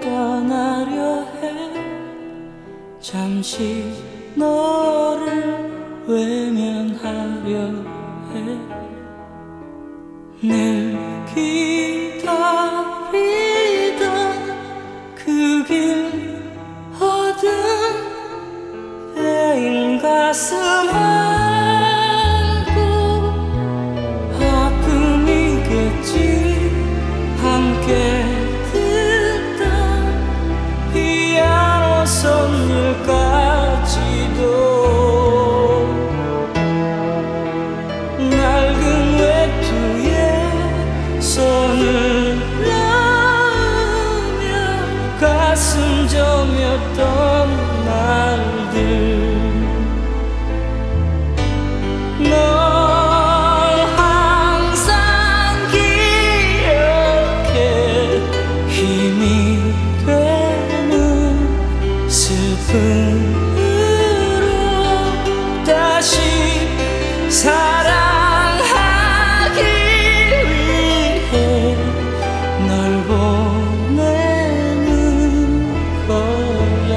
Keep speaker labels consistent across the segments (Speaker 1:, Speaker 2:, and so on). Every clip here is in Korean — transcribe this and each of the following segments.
Speaker 1: 떠나려 해. 잠시 너를 외면하려 해. 늘 기다리던 그 길 어둠 베인 가슴 안고 아픔이겠지. 함께 듣던 피아노 선율까지도 낡은 외투에 손을 넣으며 가슴 저몄던 날들. 널 항상 기억해. 힘이 되는 슬픔으로 다시 사랑하기 위해 널 보내는 거야.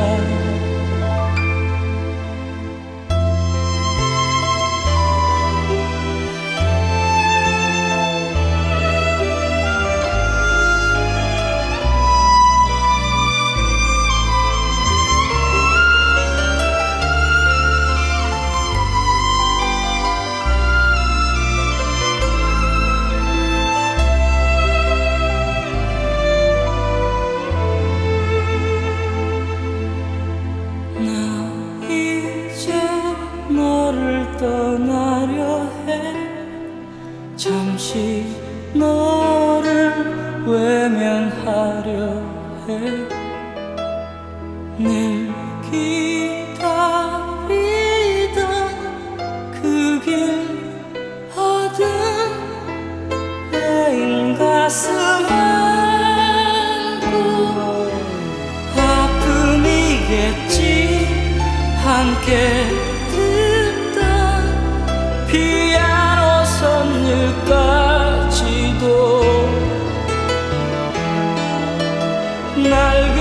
Speaker 1: 나 이제 너를 떠나려 해. 잠시 너를 외면하려 해. 늘 기다리던 그 길 어둠 베인 가슴 안고 아픔이겠지. 함께 듣던 피아노 선율까지도 낡은